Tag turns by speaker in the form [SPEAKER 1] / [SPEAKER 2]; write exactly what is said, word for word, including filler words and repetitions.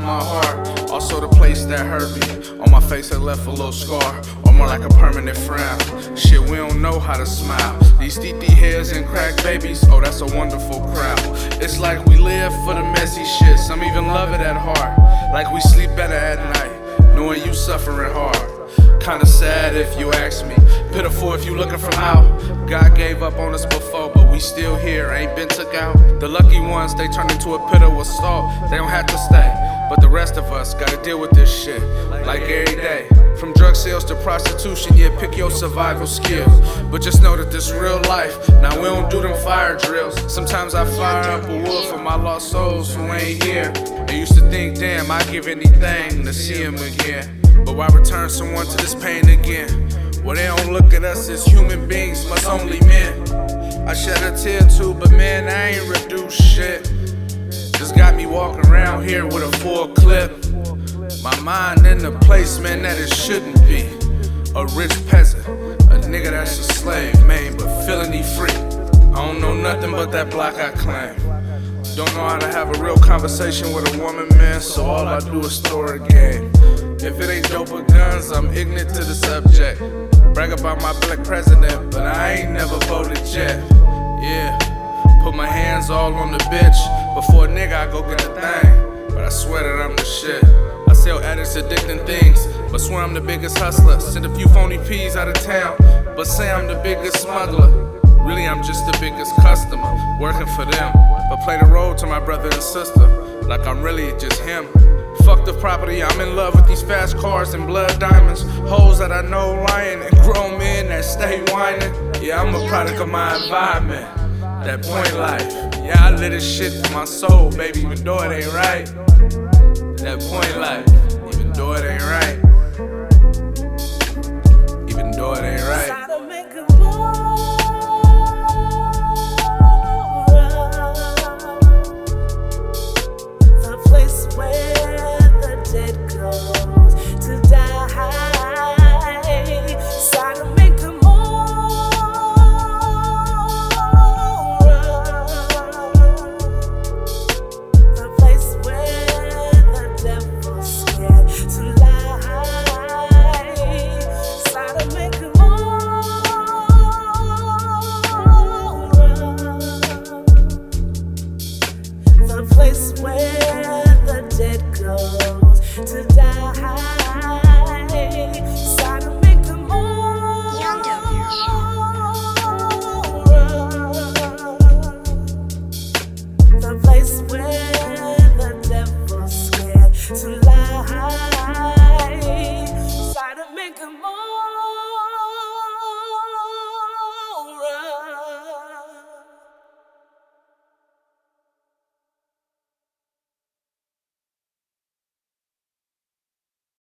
[SPEAKER 1] my heart, also the place that hurt me. On my face it left a little scar, or more like a permanent frown. Shit, we don't know how to smile. These T T heads and crack babies, oh that's a wonderful crowd. It's like we live for the messy shit, some even love it at heart. Like we sleep better at night, knowing you suffering hard. Kinda sad if you ask me, pitiful if you looking from out. God gave up on us before, but we still here, ain't been took out. The lucky ones, they turn into a pit of salt, they don't have to stay. But the rest of us gotta deal with this shit, like every day. From drug sales to prostitution, yeah, pick your survival skills. But just know that this real life, now we don't do them fire drills. Sometimes I fire up a wood for my lost souls who ain't here. I used to think, damn, I'd give anything to see him again. But why return someone to this pain again? Well, they don't look at us as human beings, must only men. I shed a tear too, but man, I ain't reduced shit. Just got me walking around here with a full clip. My mind in the place, man, that it shouldn't be. A rich peasant, a nigga that's a slave, man, but feeling he free. I don't know nothing but that block I claim. Don't know how to have a real conversation with a woman, man, so all I do is throw a game. If it ain't dope or guns, I'm ignorant to the subject. Brag about my black president, but I ain't never voted yet. Yeah, put my hands all on the bitch. Before a nigga, I go get the thing. But I swear that I'm the shit. I sell addicts addicting things, but swear I'm the biggest hustler. Send a few phony P's out of town, but say I'm the biggest smuggler. Really, I'm just the biggest customer, working for them. But play the role to my brother and sister, like I'm really just him. Fuck the property, I'm in love with these fast cars and blood diamonds. Hoes that I know lying and grown men that stay whining. Yeah, I'm a product of my environment, that point life. Yeah, I live this shit for my soul, baby, even though it ain't right. That point life, even though it ain't right. Even though it ain't right.
[SPEAKER 2] The place where the dead goes to die. Try to make the moon the place where the devil's scared to lie. Try to make the moon